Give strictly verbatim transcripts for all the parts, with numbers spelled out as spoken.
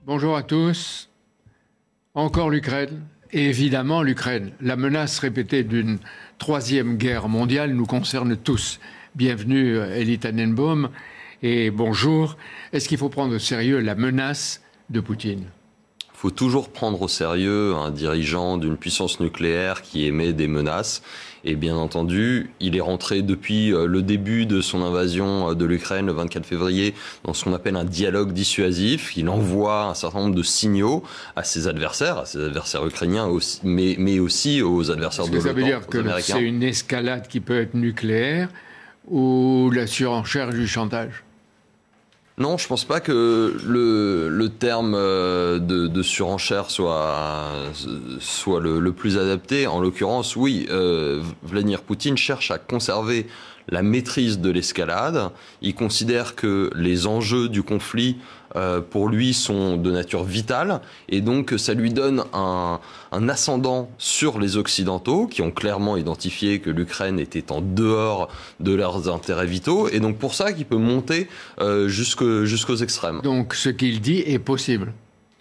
Bonjour à tous. Encore l'Ukraine. Et évidemment l'Ukraine. La menace répétée d'une troisième guerre mondiale nous concerne tous. Bienvenue Elie Tannenbaum et bonjour. Est-ce qu'il faut prendre au sérieux la menace de Poutine ? Il faut toujours prendre au sérieux un dirigeant d'une puissance nucléaire qui émet des menaces. Et bien entendu, il est rentré depuis le début de son invasion de l'Ukraine, le vingt-quatre février, dans ce qu'on appelle un dialogue dissuasif. Il envoie un certain nombre de signaux à ses adversaires, à ses adversaires ukrainiens, aussi, mais, mais aussi aux adversaires de l'OTAN. Ça veut dire que c'est une escalade qui peut être nucléaire ou la surenchère du chantage ? Non, je pense pas que le, le terme de, de surenchère soit, soit le, le plus adapté. En l'occurrence, oui, euh, Vladimir Poutine cherche à conserver la maîtrise de l'escalade. Il considère que les enjeux du conflit, euh, pour lui, sont de nature vitale. Et donc, ça lui donne un, un ascendant sur les Occidentaux, qui ont clairement identifié que l'Ukraine était en dehors de leurs intérêts vitaux. Et donc, pour ça qu'il peut monter euh, jusque, jusqu'aux extrêmes. Donc, ce qu'il dit est possible ?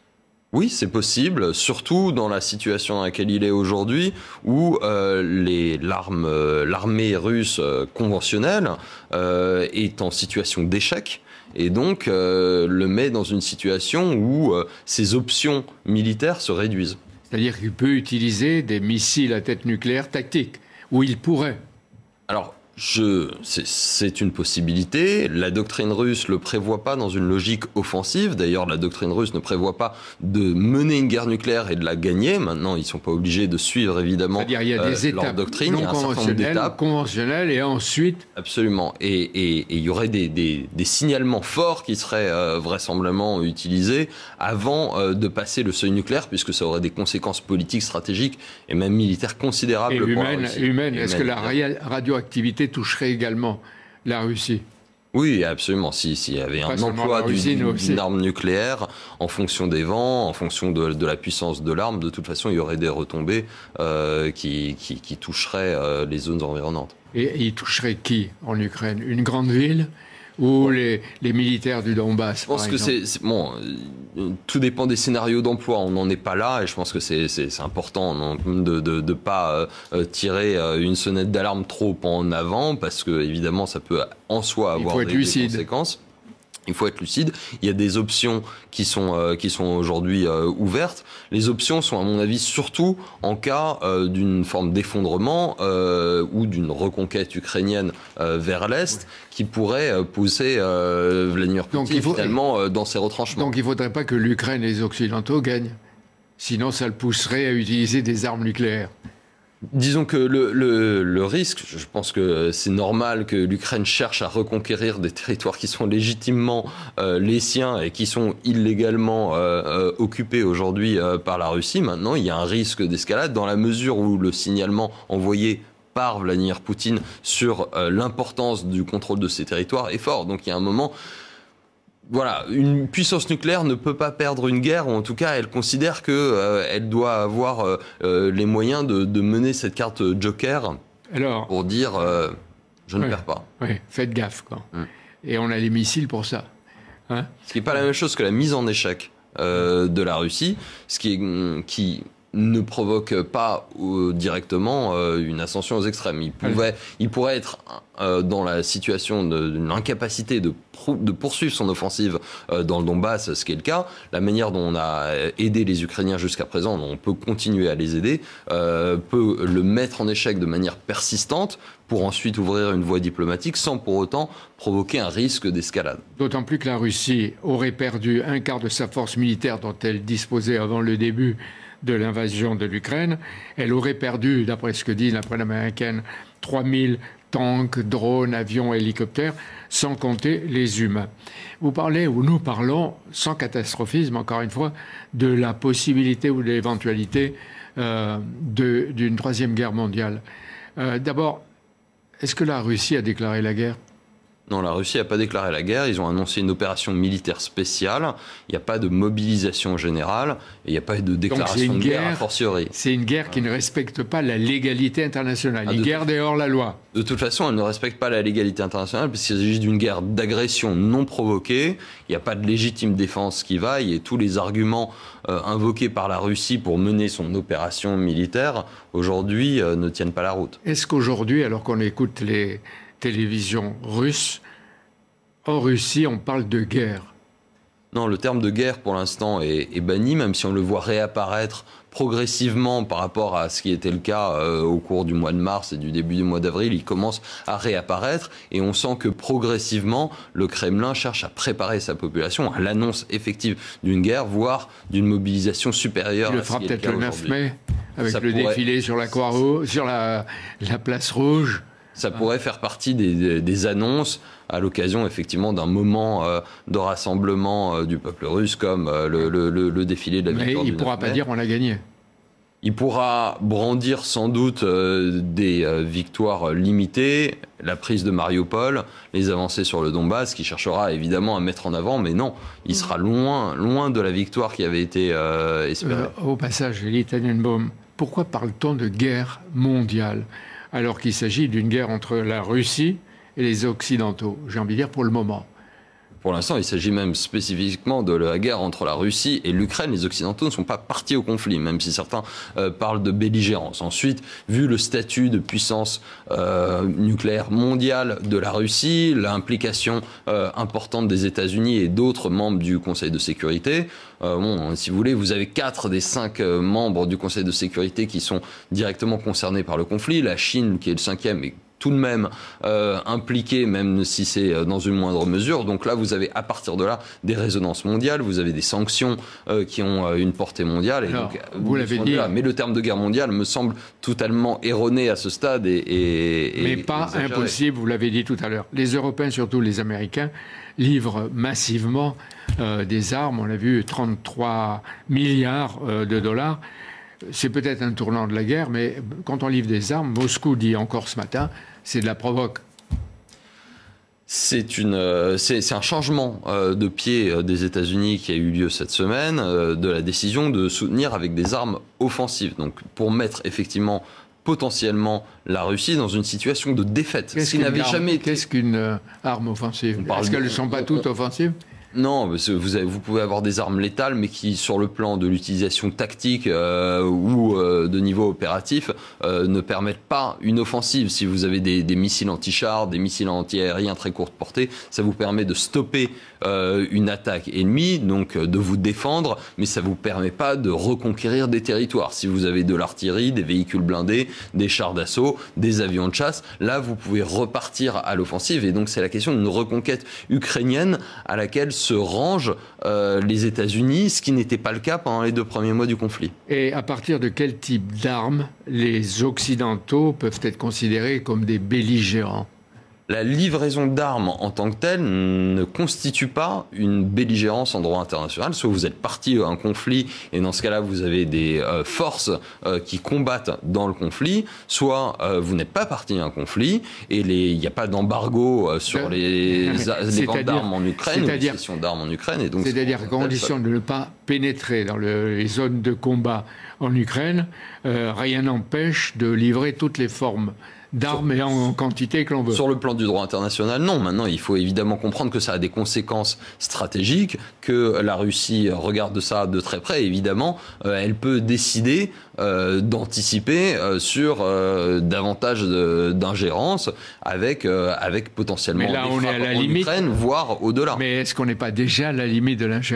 Oui, c'est possible, surtout dans la situation dans laquelle il est aujourd'hui, où euh, les, l'arme, euh, l'armée russe euh, conventionnelle euh, est en situation d'échec, et donc euh, le met dans une situation où euh, ses options militaires se réduisent. C'est-à-dire qu'il peut utiliser des missiles à tête nucléaire tactiques, où il pourrait. Alors, Je, c'est, c'est une possibilité. La doctrine russe ne le prévoit pas dans une logique offensive. D'ailleurs, la doctrine russe ne prévoit pas de mener une guerre nucléaire et de la gagner. Maintenant, ils ne sont pas obligés de suivre, évidemment, C'est-à-dire, il y a des euh, étapes leur doctrine. non il y a un certain nombre d'étapes. conventionnelles et ensuite... Absolument. Et, et, et il y aurait des, des, des signalements forts qui seraient euh, vraisemblablement utilisés avant euh, de passer le seuil nucléaire, puisque ça aurait des conséquences politiques, stratégiques et même militaires considérables et pour humaine, la Russie. Humaine. Et Est-ce humaine, que la radioactivité toucherait également la Russie? Oui, absolument. S'il si y avait un emploi Russie, d'une, d'une arme nucléaire, en fonction des vents, en fonction de, de la puissance de l'arme, de toute façon, il y aurait des retombées euh, qui, qui, qui toucheraient euh, les zones environnantes. Et, et il toucherait qui en Ukraine? Une grande ville ou bon. les, les militaires du Donbass? Je pense que c'est, c'est bon. Tout dépend des scénarios d'emploi. On n'en est pas là, et je pense que c'est, c'est, c'est important de de, de pas euh, tirer une sonnette d'alarme trop en avant, parce que évidemment, ça peut en soi avoir des, des conséquences. Il faut être lucide. Il y a des options qui sont euh, qui sont aujourd'hui euh, ouvertes. Les options sont, à mon avis, surtout en cas euh, d'une forme d'effondrement euh, ou d'une reconquête ukrainienne euh, vers l'est, ouais. qui pourrait euh, pousser euh, Vladimir Poutine faut... finalement euh, dans ses retranchements. Donc il ne faudrait pas que l'Ukraine et les Occidentaux gagnent. Sinon, ça le pousserait à utiliser des armes nucléaires. Disons que le, le, le risque, je pense que c'est normal que l'Ukraine cherche à reconquérir des territoires qui sont légitimement euh, les siens et qui sont illégalement euh, euh, occupés aujourd'hui euh, par la Russie. Maintenant, il y a un risque d'escalade dans la mesure où le signalement envoyé par Vladimir Poutine sur euh, l'importance du contrôle de ces territoires est fort. Donc il y a un moment... Voilà, une puissance nucléaire ne peut pas perdre une guerre, ou en tout cas, elle considère qu'elle euh, doit avoir euh, les moyens de, de mener cette carte joker. Alors, pour dire euh, je ne ouais, perds pas. Oui, faites gaffe, quoi. Hum. Et on a les missiles pour ça. Hein, ce qui n'est pas la même chose que la mise en échec euh, de la Russie, ce qui, est, qui ne provoque pas euh, directement euh, une ascension aux extrêmes. Il, pouvait, il pourrait être euh, dans la situation de, d'une incapacité de, de poursuivre son offensive euh, dans le Donbass, ce qui est le cas. La manière dont on a aidé les Ukrainiens jusqu'à présent, dont on peut continuer à les aider, euh, peut le mettre en échec de manière persistante pour ensuite ouvrir une voie diplomatique sans pour autant provoquer un risque d'escalade. D'autant plus que la Russie aurait perdu un quart de sa force militaire dont elle disposait avant le début de l'invasion de l'Ukraine. Elle aurait perdu, d'après ce que dit la presse américaine, trois mille tanks, drones, avions, hélicoptères, sans compter les humains. Vous parlez, ou nous parlons, sans catastrophisme, encore une fois, de la possibilité ou de l'éventualité euh, de, d'une troisième guerre mondiale. Euh, d'abord, est-ce que la Russie a déclaré la guerre ? Non, la Russie n'a pas déclaré la guerre. Ils ont annoncé une opération militaire spéciale. Il n'y a pas de mobilisation générale et il n'y a pas de déclaration de guerre, guerre a fortiori. C'est une guerre qui ne respecte pas la légalité internationale. Ah, une guerre de hors la loi. De toute façon, elle ne respecte pas la légalité internationale puisqu'il s'agit d'une guerre d'agression non provoquée. Il n'y a pas de légitime défense qui vaille et tous les arguments euh, invoqués par la Russie pour mener son opération militaire aujourd'hui euh, ne tiennent pas la route. Est-ce qu'aujourd'hui, alors qu'on écoute les télévision russe, en Russie, on parle de guerre? Non, le terme de guerre, pour l'instant, est, est banni, même si on le voit réapparaître progressivement par rapport à ce qui était le cas euh, au cours du mois de mars et du début du mois d'avril. Il commence à réapparaître et on sent que progressivement, le Kremlin cherche à préparer sa population à l'annonce effective d'une guerre, voire d'une mobilisation supérieure. Il le fera peut-être le neuf mai, avec Ça le pourrait... défilé sur la Croix-Rouge, sur la, la place Rouge. Ça pourrait faire partie des, des annonces à l'occasion effectivement d'un moment euh, de rassemblement euh, du peuple russe comme euh, le, le, le, le défilé de la victoire du neuf mai. Mais il ne pourra pas dire on a gagné. Il pourra brandir sans doute euh, des euh, victoires limitées, la prise de Mariupol, les avancées sur le Donbass, qui cherchera évidemment à mettre en avant, mais non, il sera loin, loin de la victoire qui avait été euh, espérée. Euh, au passage, Elie Tannenbaum, pourquoi parle-t-on de guerre mondiale alors qu'il s'agit d'une guerre entre la Russie et les Occidentaux? J'ai envie de dire pour le moment. Pour l'instant, il s'agit même spécifiquement de la guerre entre la Russie et l'Ukraine. Les Occidentaux ne sont pas partis au conflit, même si certains euh, parlent de belligérance. Ensuite, vu le statut de puissance euh, nucléaire mondiale de la Russie, l'implication euh, importante des États-Unis et d'autres membres du Conseil de sécurité, euh, bon, si vous voulez, vous avez quatre des cinq euh, membres du Conseil de sécurité qui sont directement concernés par le conflit. La Chine, qui est le cinquième, est tout de même euh, impliqué, même si c'est dans une moindre mesure. Donc là, vous avez à partir de là des résonances mondiales, vous avez des sanctions euh, qui ont euh, une portée mondiale. Et Alors, donc, vous l'avez dit. Là, mais le terme de guerre mondiale me semble totalement erroné à ce stade. Et, et, mais et, pas exagéré. Impossible, vous l'avez dit tout à l'heure. Les Européens, surtout les Américains, livrent massivement euh, des armes. On l'a vu, trente-trois milliards euh, de dollars. C'est peut-être un tournant de la guerre, mais quand on livre des armes, Moscou dit encore ce matin, c'est de la provoque. C'est une, c'est, c'est un changement euh, de pied euh, des États-Unis qui a eu lieu cette semaine, euh, de la décision de soutenir avec des armes offensives. Donc, pour mettre effectivement potentiellement la Russie dans une situation de défaite. Qu'est-ce, qui n'avait jamais été... Qu'est-ce qu'une euh, arme offensive? Est-ce qu'elles ne sont pas toutes offensives? Non, vous, avez, vous pouvez avoir des armes létales, mais qui, sur le plan de l'utilisation tactique euh, ou euh, de niveau opératif, euh, ne permettent pas une offensive. Si vous avez des, des missiles anti-chars, des missiles anti-aériens très courte portée, ça vous permet de stopper euh, une attaque ennemie, donc euh, de vous défendre, mais ça vous permet pas de reconquérir des territoires. Si vous avez de l'artillerie, des véhicules blindés, des chars d'assaut, des avions de chasse, là, vous pouvez repartir à l'offensive. Et donc, c'est la question d'une reconquête ukrainienne à laquelle se rangent euh, les États-Unis, ce qui n'était pas le cas pendant les deux premiers mois du conflit. Et à partir de quel type d'armes les Occidentaux peuvent être considérés comme des belligérants? La livraison d'armes en tant que telle ne constitue pas une belligérance en droit international. Soit vous êtes parti à un conflit et dans ce cas-là vous avez des euh, forces euh, qui combattent dans le conflit, soit euh, vous n'êtes pas parti à un conflit et il n'y a pas d'embargo euh, sur les, les ventes d'armes en Ukraine, ou les cessions d'armes en Ukraine. Et donc c'est-à-dire qu'à condition de ne pas pénétrer dans le, les zones de combat en Ukraine, euh, rien n'empêche de livrer toutes les formes d'armes et en quantité que l'on veut. Sur le plan du droit international, non. Maintenant, il faut évidemment comprendre que ça a des conséquences stratégiques, que la Russie regarde ça de très près. Évidemment, euh, elle peut décider euh, d'anticiper euh, sur euh, davantage de, d'ingérence avec, euh, avec potentiellement Mais là, des on frappes est à la en limite, Ukraine, voire au-delà. Mais est-ce qu'on n'est pas déjà à la limite de l'ingérence ?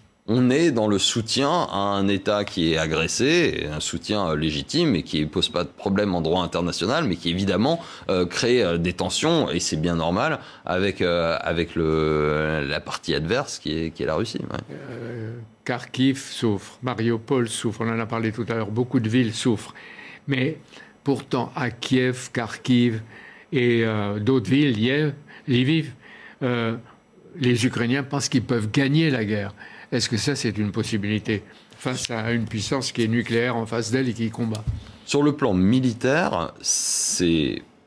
On est dans le soutien à un État qui est agressé, un soutien légitime et qui ne pose pas de problème en droit international, mais qui évidemment euh, crée euh, des tensions, et c'est bien normal, avec, euh, avec le, la partie adverse qui est, qui est la Russie. Ouais. Euh, Kharkiv souffre, Mariupol souffre, on en a parlé tout à l'heure, beaucoup de villes souffrent. Mais pourtant, à Kiev, Kharkiv et euh, d'autres villes, Lviv, Lviv euh, les Ukrainiens pensent qu'ils peuvent gagner la guerre. Est-ce que ça, c'est une possibilité face à une puissance qui est nucléaire en face d'elle et qui combat? Sur le plan militaire, c'est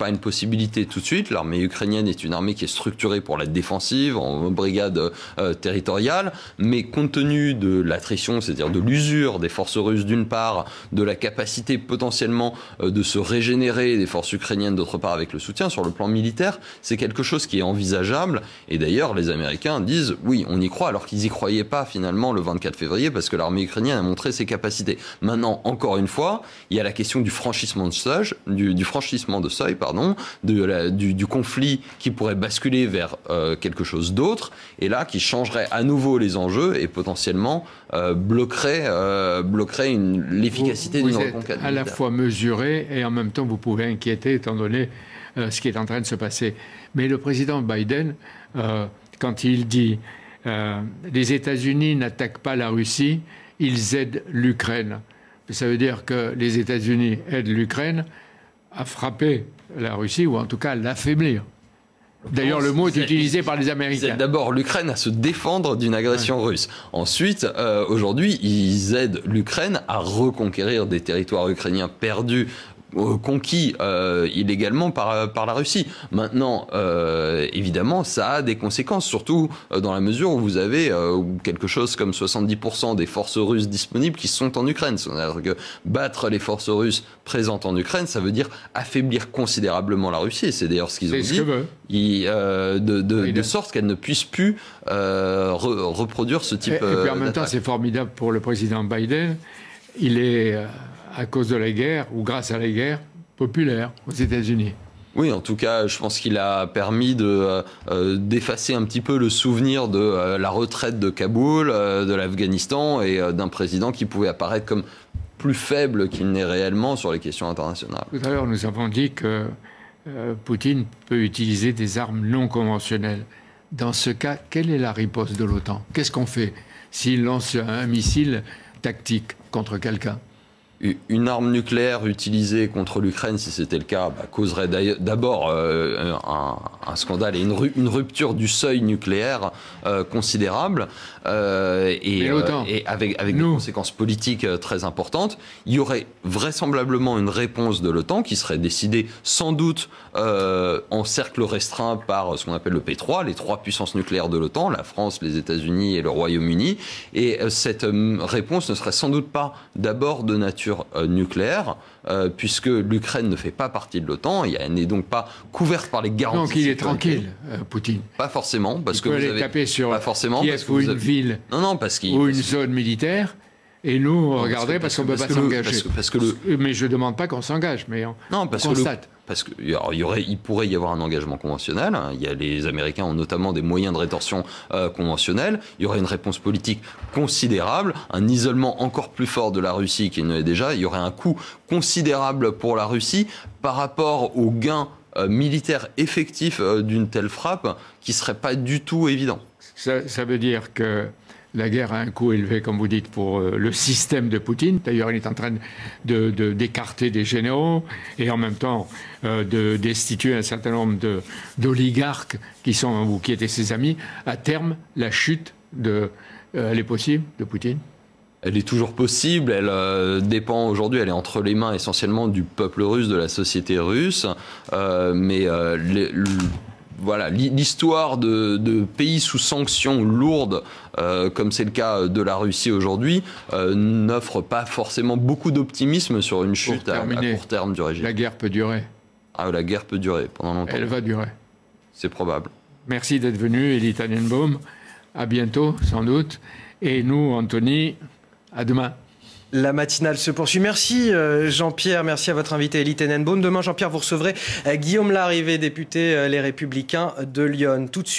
pas une possibilité tout de suite. L'armée ukrainienne est une armée qui est structurée pour la défensive, en brigade euh, territoriale, mais compte tenu de l'attrition, c'est-à-dire de l'usure des forces russes d'une part, de la capacité potentiellement euh, de se régénérer des forces ukrainiennes d'autre part avec le soutien sur le plan militaire, c'est quelque chose qui est envisageable. Et d'ailleurs, les Américains disent oui, on y croit, alors qu'ils n'y croyaient pas finalement le vingt-quatre février, parce que l'armée ukrainienne a montré ses capacités. Maintenant, encore une fois, il y a la question du franchissement de seuil, du, du franchissement de seuil, pardon, de la, du, du conflit qui pourrait basculer vers euh, quelque chose d'autre, et là, qui changerait à nouveau les enjeux et potentiellement euh, bloquerait, euh, bloquerait une, l'efficacité d'une reconquête. Vous êtes à la fois mesuré et en même temps vous pouvez inquiéter étant donné euh, ce qui est en train de se passer. Mais le président Biden, euh, quand il dit euh, les États-Unis n'attaquent pas la Russie, ils aident l'Ukraine. Ça veut dire que les États-Unis aident l'Ukraine à frapper la Russie ou en tout cas à l'affaiblir. D'ailleurs, le mot est utilisé par les Américains. Ils aident d'abord l'Ukraine à se défendre d'une agression ouais. russe. Ensuite, euh, aujourd'hui, ils aident l'Ukraine à reconquérir des territoires ukrainiens perdus, conquis euh, illégalement par, par la Russie. Maintenant, euh, évidemment, ça a des conséquences, surtout euh, dans la mesure où vous avez euh, quelque chose comme soixante-dix pour cent des forces russes disponibles qui sont en Ukraine. C'est-à-dire que battre les forces russes présentes en Ukraine, ça veut dire affaiblir considérablement la Russie. Et c'est d'ailleurs ce qu'ils ont dit, Ils, euh, de, de, de sorte qu'elle ne puisse plus euh, re, reproduire ce type euh, Et puis en euh, même temps, c'est formidable pour le président Biden. Il est... Euh, à cause de la guerre, ou grâce à la guerre, populaire aux États-Unis. Oui, en tout cas, je pense qu'il a permis de, euh, d'effacer un petit peu le souvenir de euh, la retraite de Kaboul, euh, de l'Afghanistan, et euh, d'un président qui pouvait apparaître comme plus faible qu'il n'est réellement sur les questions internationales. Tout à l'heure, nous avons dit que euh, Poutine peut utiliser des armes non conventionnelles. Dans ce cas, quelle est la riposte de l'OTAN? Qu'est-ce qu'on fait s'il lance un missile tactique contre quelqu'un? Une arme nucléaire utilisée contre l'Ukraine, si c'était le cas, bah, causerait d'abord euh, un, un scandale et une, ru une rupture du seuil nucléaire euh, considérable euh, et, euh, et avec, avec des conséquences politiques euh, très importantes. Il y aurait vraisemblablement une réponse de l'OTAN qui serait décidée sans doute euh, en cercle restreint par ce qu'on appelle le P trois, les trois puissances nucléaires de l'OTAN, la France, les États-Unis et le Royaume-Uni. Et euh, cette euh, réponse ne serait sans doute pas d'abord de nature Euh, nucléaire, euh, puisque l'Ukraine ne fait pas partie de l'OTAN, elle n'est donc pas couverte par les garanties. Donc il est tranquille, euh, Poutine. Pas forcément, parce il que peut vous aller avez taper sur pas forcément Kiev parce que ou vous une avez... ville non, non, parce qu'il... ou une zone militaire. Et nous, non, regardez, parce qu'on ne peut pas s'engager. Le... Mais je ne demande pas qu'on s'engage, mais on, non, parce on que constate. Le... Parce qu'il y aurait, il pourrait y avoir un engagement conventionnel. Il y a, les Américains ont notamment des moyens de rétorsion euh, conventionnels. Il y aurait une réponse politique considérable, un isolement encore plus fort de la Russie qu'il ne l'est déjà. Il y aurait un coût considérable pour la Russie par rapport aux gains euh, militaires effectifs euh, d'une telle frappe qui ne serait pas du tout évident. Ça, ça veut dire que la guerre a un coût élevé, comme vous dites, pour euh, le système de Poutine. D'ailleurs, il est en train de, de, d'écarter des généraux et en même temps euh, de destituer un certain nombre de, d'oligarques qui sont ou qui étaient ses amis. À terme, la chute de, euh, elle est possible de Poutine? Elle est toujours possible, elle euh, dépend aujourd'hui, elle est entre les mains essentiellement du peuple russe, de la société russe, euh, mais euh, les, le, voilà, l'histoire de, de pays sous sanctions lourdes, euh, comme c'est le cas de la Russie aujourd'hui, euh, n'offre pas forcément beaucoup d'optimisme sur une chute à, à court terme du régime. La guerre peut durer. Ah, la guerre peut durer pendant longtemps. Elle va durer. C'est probable. Merci d'être venu, Elie Tannenbaum. À bientôt, sans doute. Et nous, Anthony, à demain. La matinale se poursuit. Merci euh, Jean-Pierre, merci à votre invité Elie Tannenbaum. Demain, Jean-Pierre, vous recevrez euh, Guillaume Larrivé, député euh, Les Républicains de Lyon. Tout de suite.